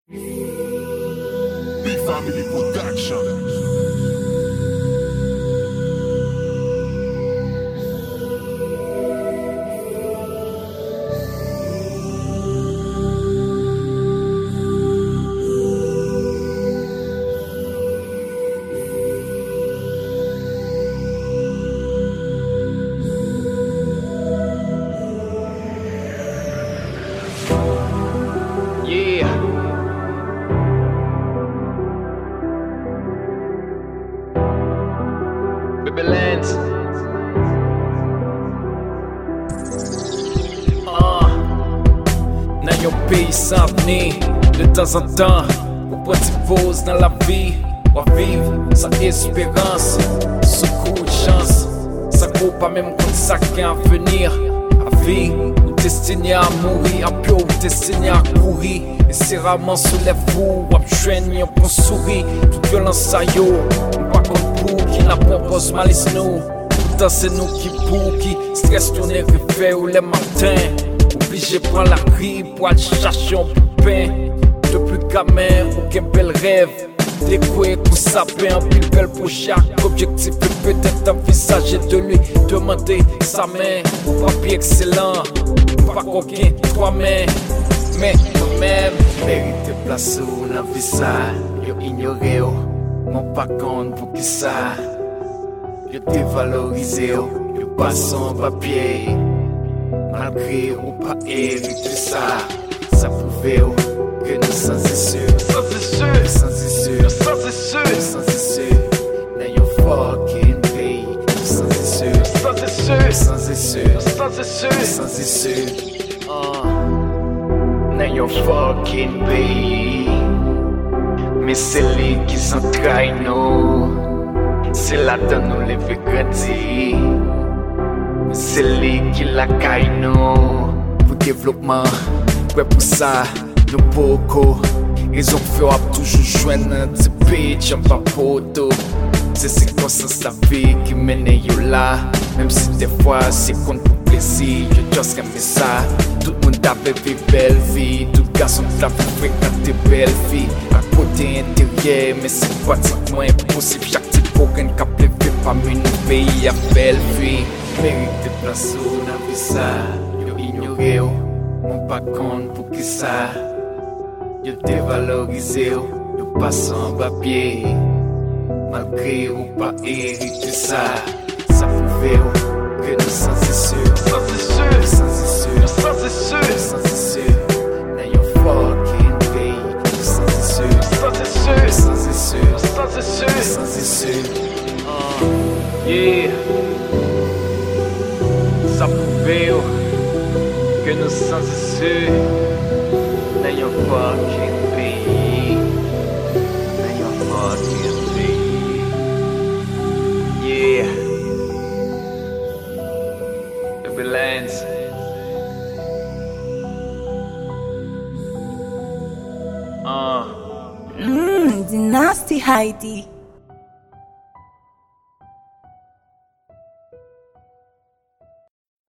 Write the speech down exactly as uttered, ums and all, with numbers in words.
B-Family Production. Baby Lens. Ah. Dans yon pays sans venir, de temps en temps, ou prendre une pause dans la vie, ou vivre sans espérance, sous coup de chance, ça court pas même contre ça qui est à venir. À vie, ou destiné à mourir, à pio, ou destiné à courir. Et c'est rarement soulève-vous, ou à traîner, on sourit, toute violence ça yo, ou pas contre qui la propose malice nous. Pourtant c'est nous qui pour qui stress tourner réveil ou les matins. Obligé prendre la rue pour aller chercher un pain. Depuis gamin, aucun bel rêve. Découé pour saper un pile belle pour chaque objectif. Et peut-être envisager de lui demander sa main. Au papier excellent, pas coquin, trois mains. Mais quand même, mérite place où on a vu ça. Yo ignoré oh. Mon pas compte pour qui ça. Je dévalorisé, je passe en papier. Malgré ou pas hérité ça. Ça prouvait que nous sans sûr. Sans sûr, sans sûr, sans sûr, sans sûr. Now you fucking pay. Sans sûr, sans sûr, sans sûr, sans sûr, sans sûr. Now you fucking pay. Mais c'est lui qui s'entraîne nous. C'est là-dedans nous les fait grandir. C'est lui qui la caille nous. Pour développement, ouais pour ça, nous beaucoup. Ils ont fait à toujours joindre un petit pitch, un papoto. C'est ces circonstances la vie qui mène you là. Même si des fois c'est contre pour plaisir, je just aime ça. Tout le monde avait vu belle vie. Tout garçon t'avait fréquenté belle fille. À côté intérieur, mais c'est pratiquement impossible. Chaque type aucun cap levé parmi nos pays à belle vie. Mérite de place où on a vu ça. Yo ignoré, mon pas compte pour qui ça. Yo dévalorisé, yo passe en papier. Malgré ou pas hérité ça. Ça pouvait que nous sans sûr. Sans sûr, sans sûr, sans sûr, sans sûr. Now you fucking pay. Sans sûr, sans sûr, sans sûr, sans sûr, sans sûr. Yeah. Ça pouvait que nous sans sûr. Now you fucking pay. Now you fucking pay. Yeah. Baby Lens. Uh. Mmm, the nasty Heidi.